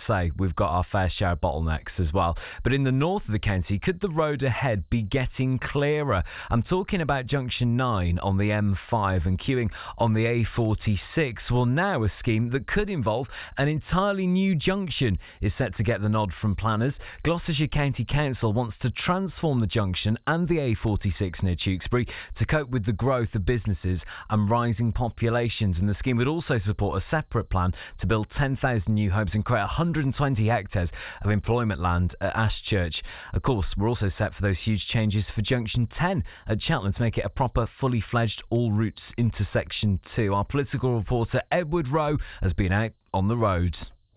say, we've got our fair share of bottlenecks as well. But in the north of the county, could the road ahead be getting clearer? I'm talking about Junction 9 on the M5 and queuing on the A46. Well, now a scheme that could involve an entirely new junction is set to get the nod from planners. Gloucestershire County Council wants to transform the junction and the A46 near Tewkesbury to cope with the growth of businesses and rising populations, and the scheme would also support a separate plan to build 10,000 new homes and create 120 hectares of employment land at Ashchurch. Of course, we're also set for those huge changes for Junction 10 at Cheltenham to make it a proper, fully fledged all routes intersection 2. Our political reporter Edward Rowe has been out on the roads.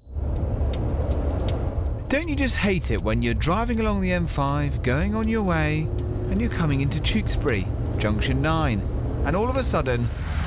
Don't you just hate it when you're driving along the M5, going on your way, and you're coming into Tewkesbury, Junction 9, and all of a sudden...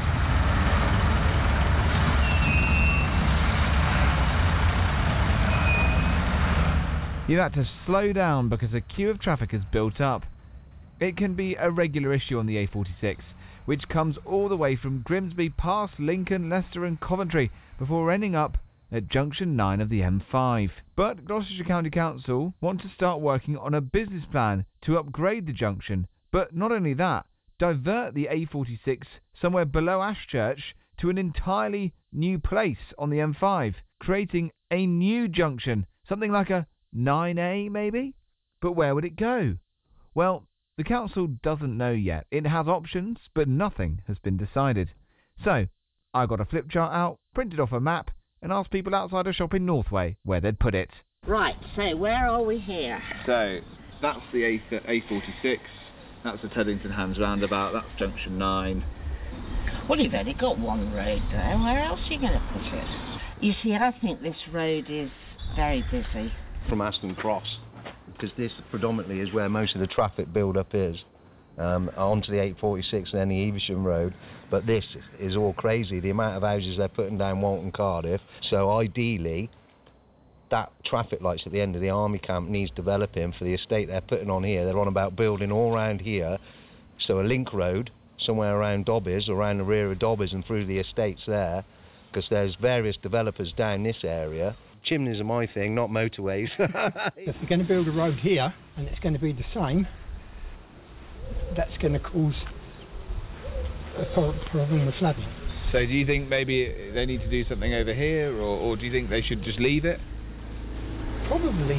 you've had to slow down because a queue of traffic has built up. It can be a regular issue on the A46, which comes all the way from Grimsby past Lincoln, Leicester and Coventry before ending up at Junction 9 of the M5. But Gloucestershire County Council want to start working on a business plan to upgrade the junction. But not only that, divert the A46 somewhere below Ashchurch to an entirely new place on the M5, creating a new junction, something like a 9A maybe? But where would it go? Well, the council doesn't know yet. It has options, but nothing has been decided. So, I got a flip chart out, printed off a map, and asked people outside a shop in Northway where they'd put it. Right, so where are we here? So, that's the A46, that's the Teddington Hands roundabout, that's Junction 9. Well, you've only got one road there, where else are you going to put it? You see, I think this road is very busy. From Aston Cross, because this predominantly is where most of the traffic build-up is, onto the 846 and then the Evesham Road. But this is all crazy, the amount of houses they're putting down Walton Cardiff. So ideally, that traffic lights at the end of the army camp needs developing for the estate they're putting on here. They're on about building all around here, so a link road somewhere around Dobbies, or around the rear of Dobbies and through the estates there, because there's various developers down this area. Chimneys are my thing, not motorways. If we're going to build a road here, and it's going to be the same, that's going to cause a problem with flooding. So do you think maybe they need to do something over here, or do you think they should just leave it? Probably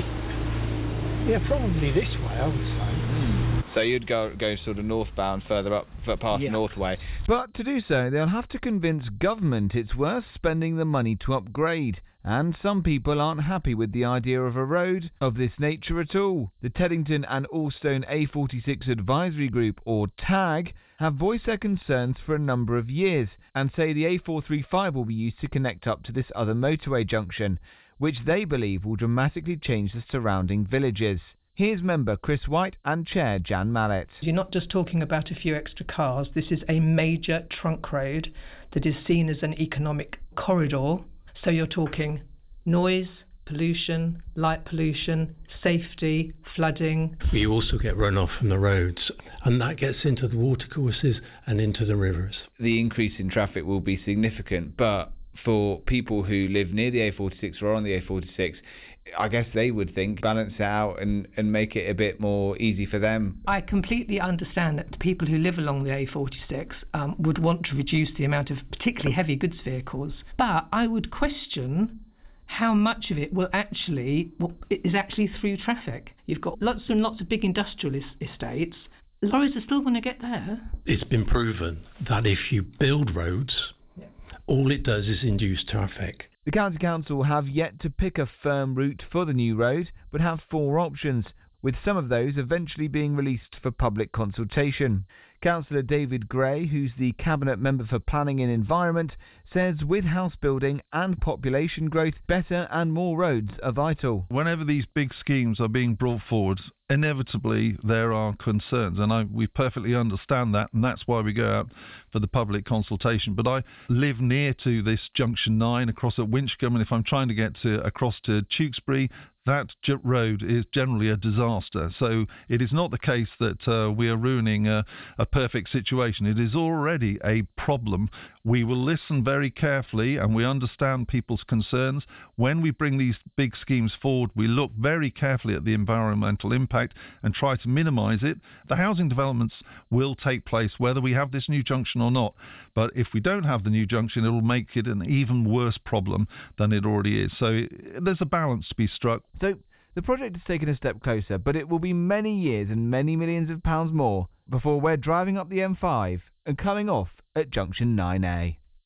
this way, I would say. So you'd go sort of northbound, further up, past Northway. But to do so, they'll have to convince government it's worth spending the money to upgrade. And some people aren't happy with the idea of a road of this nature at all. The Teddington and Allstone A46 Advisory Group, or TAG, have voiced their concerns for a number of years and say the A435 will be used to connect up to this other motorway junction, which they believe will dramatically change the surrounding villages. Here's member Chris White and Chair Jan Mallett. You're not just talking about a few extra cars. This is a major trunk road that is seen as an economic corridor. So you're talking noise, pollution, light pollution, safety, flooding. We also get runoff from the roads, and that gets into the watercourses and into the rivers. The increase in traffic will be significant, but for people who live near the A46 or on the A46, I guess they would think balance it out and make it a bit more easy for them. I completely understand that the people who live along the A46 would want to reduce the amount of particularly heavy goods vehicles, but I would question how much of it is actually through traffic. You've got lots and lots of big industrial estates. Lorries are still going to get there. It's been proven that if you build roads, all it does is induce traffic. The County Council have yet to pick a firm route for the new road, but have 4 options, with some of those eventually being released for public consultation. Councillor David Gray, who's the Cabinet Member for Planning and Environment, says with house building and population growth, better and more roads are vital. Whenever these big schemes are being brought forward, inevitably there are concerns, and we perfectly understand that, and that's why we go out for the public consultation. But I live near to this Junction 9 across at Winchcombe, and if I'm trying to get across to Tewkesbury, that road is generally a disaster. So it is not the case that we are ruining a perfect situation. It is already a problem We will listen very carefully and we understand people's concerns. When we bring these big schemes forward, we look very carefully at the environmental impact and try to minimise it. The housing developments will take place whether we have this new junction or not. But if we don't have the new junction, it will make it an even worse problem than it already is. So there's a balance to be struck. So the project has taken a step closer, but it will be many years and many millions of pounds more before we're driving up the M5 and coming off at junction 9A.